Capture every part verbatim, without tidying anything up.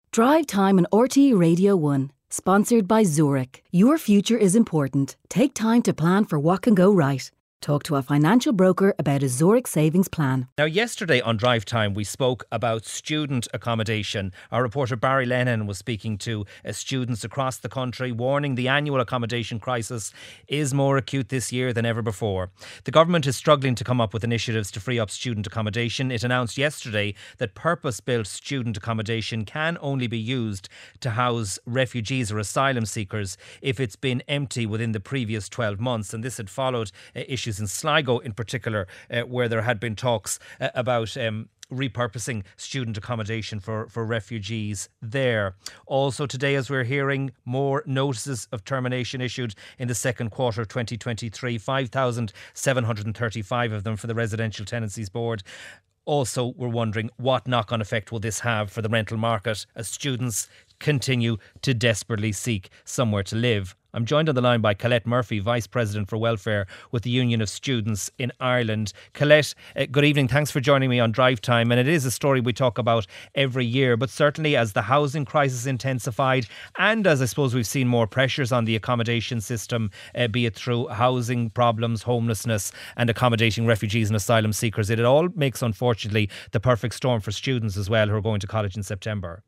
Drive Time on R T E Radio one. Sponsored by Zurich. Your future is important. Take time to plan for what can go right. Talk to a financial broker about a Zurich savings plan. Now, yesterday on Drive Time, we spoke about student accommodation. Our reporter Barry Lennon was speaking to uh, students across the country, warning the annual accommodation crisis is more acute this year than ever before. The government is struggling to come up with initiatives to free up student accommodation. It announced yesterday that purpose-built student accommodation can only be used to house refugees or asylum seekers if it's been empty within the previous twelve months. And this had followed uh, issues in Sligo in particular, uh, where there had been talks uh, about um, repurposing student accommodation for, for refugees there. Also today, as we're hearing, more notices of termination issued in the second quarter of twenty twenty-three, five thousand seven hundred thirty-five of them for the Residential Tenancies Board. Also, we're wondering what knock-on effect will this have for the rental market as students continue to desperately seek somewhere to live. I'm joined on the line by Colette Murphy, Vice President for Welfare with the Union of Students in Ireland. Colette, uh, good evening. Thanks for joining me on Drive Time. And it is a story we talk about every year, but certainly as the housing crisis intensified and as I suppose we've seen more pressures on the accommodation system, uh, be it through housing problems, homelessness and accommodating refugees and asylum seekers, it all makes, unfortunately, the perfect storm for students as well who are going to college in September.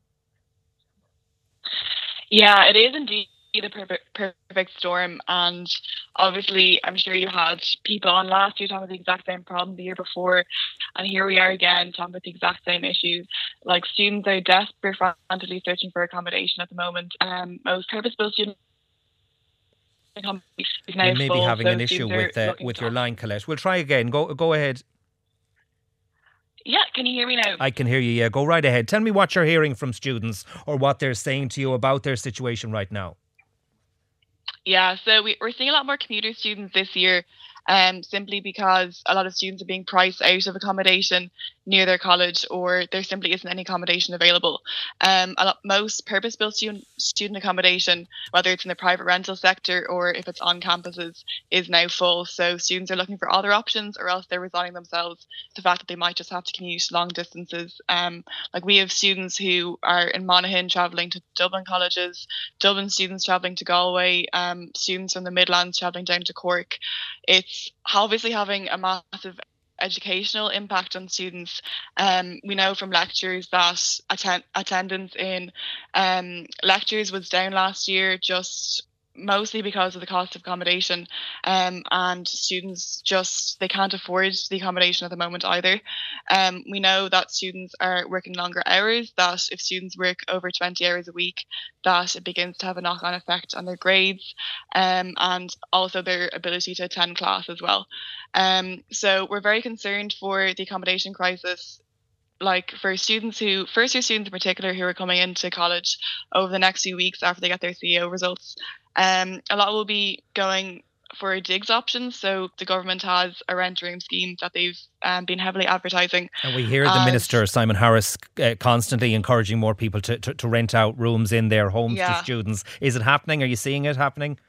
Yeah, it is indeed the perfect, perfect storm, and obviously I'm sure you had people on last year talking about the exact same problem the year before, and here we are again talking about the exact same issues. Like, students are desperate, frantically searching for accommodation at the moment. Um, most purpose-built students is now we may full, be having so an issue with uh, with your line, Colette. We'll try again. Go go ahead. Yeah, can you hear me now? I can hear you, yeah. Go right ahead. Tell me what you're hearing from students or what they're saying to you about their situation right now. Yeah, so we, we're seeing a lot more commuter students this year, um, simply because a lot of students are being priced out of accommodation near their college, or there simply isn't any accommodation available. Um, a lot, most purpose-built student, student accommodation, whether it's in the private rental sector or if it's on campuses, is now full. So students are looking for other options, or else they're resigning themselves to the fact that they might just have to commute long distances. Um, like we have students who are in Monaghan travelling to Dublin colleges, Dublin students travelling to Galway, um, students from the Midlands travelling down to Cork. It's obviously having a massive educational impact on students. Um, we know from lectures that attend- attendance in um, lectures was down last year, just mostly because of the cost of accommodation, um, and students just, they can't afford the accommodation at the moment either. Um, we know that students are working longer hours, that if students work over twenty hours a week, that it begins to have a knock-on effect on their grades, um, and also their ability to attend class as well. Um, so we're very concerned for the accommodation crisis, like for students who, first year students in particular, who are coming into college over the next few weeks after they get their C E O results. Um, a lot will be going for digs options. So the government has a rent room scheme that they've um, been heavily advertising. And we hear the Minister, Simon Harris, uh, constantly encouraging more people to, to, to rent out rooms in their homes yeah. to students. Is it happening? Are you seeing it happening?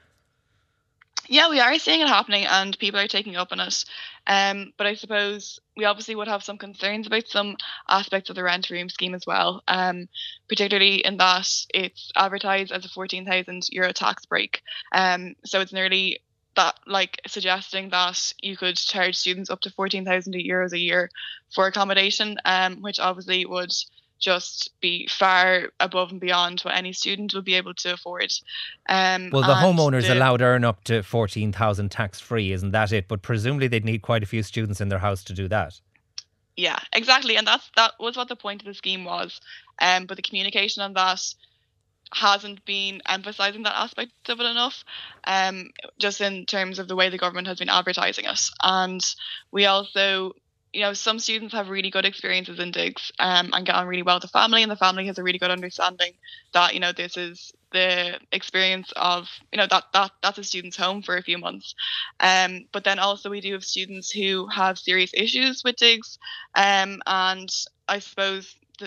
Yeah, we are seeing it happening and people are taking up on it. Um, but I suppose we obviously would have some concerns about some aspects of the rent room scheme as well, um, particularly in that it's advertised as a fourteen thousand euro tax break. Um, so it's nearly that, like suggesting that you could charge students up to fourteen thousand euros a year for accommodation, um, which obviously would just be far above and beyond what any student would be able to afford. Um, well, the homeowners the, allowed earn up to fourteen thousand tax free, isn't that it? But presumably they'd need quite a few students in their house to do that. Yeah, exactly. And that's that was what the point of the scheme was. Um, but the communication on that hasn't been emphasising that aspect of it enough, um, just in terms of the way the government has been advertising it. And we also, you know, some students have really good experiences in digs um, and get on really well with the family, and the family has a really good understanding that, you know, this is the experience of, you know, that that that's a student's home for a few months. Um, but then also we do have students who have serious issues with digs, um, and I suppose the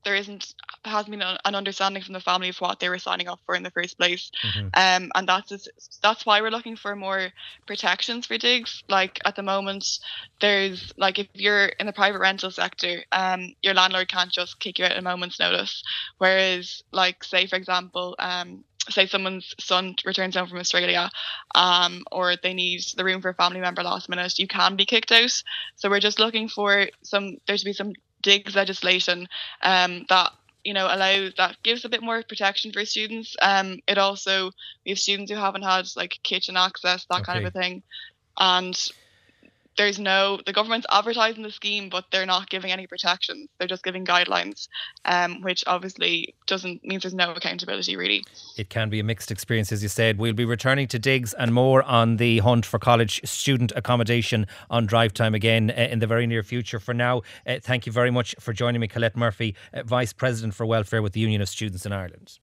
there isn't hasn't been an understanding from the family of what they were signing up for in the first place. Mm-hmm. Um, and that's just, that's why we're looking for more protections for digs. Like at the moment, there's like if you're in the private rental sector, um, your landlord can't just kick you out at a moment's notice. Whereas, like say for example, um, say someone's son returns home from Australia, um, or they need the room for a family member last minute, you can be kicked out. So we're just looking for some there to be some digs legislation um, that you know allows that gives a bit more protection for students. Um, it also we have students who haven't had like kitchen access, that Okay. kind of a thing, and there's no the government's advertising the scheme, but they're not giving any protections. They're just giving guidelines, um, which obviously doesn't means there's no accountability really. It can be a mixed experience, as you said. We'll be returning to digs and more on the hunt for college student accommodation on Drive Time again uh, in the very near future. For now, uh, thank you very much for joining me, Colette Murphy, uh, Vice President for Welfare with the Union of Students in Ireland.